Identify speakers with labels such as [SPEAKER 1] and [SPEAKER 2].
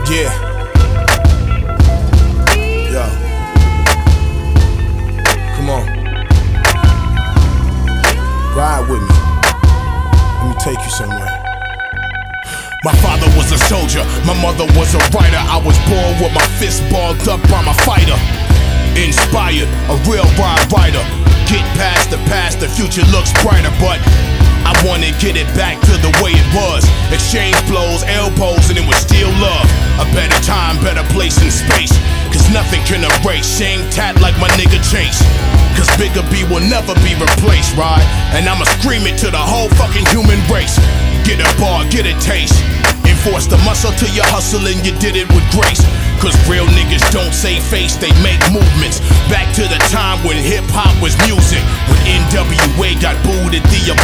[SPEAKER 1] Yeah. Yo. Come on. Ride with me. Let me take you somewhere. My father was a soldier, my mother was a writer. I was born with my fist balled up, I'm a fighter. Inspired, a real ride writer. Get past the past, the future looks brighter. But I wanna get it back to the way it was. Exchange blows, elbows, and it was still love. A better time, better place in space. Cause nothing can erase shame tat like my nigga Chase. Cause Bigger B will never be replaced, right? And I'ma scream it to the whole fucking human race. Get a bar, get a taste. Enforce the muscle till you hustle and you did it with grace. Cause real niggas don't say face, they make movements. Back to the time when hip-hop was music. When NWA got booed at the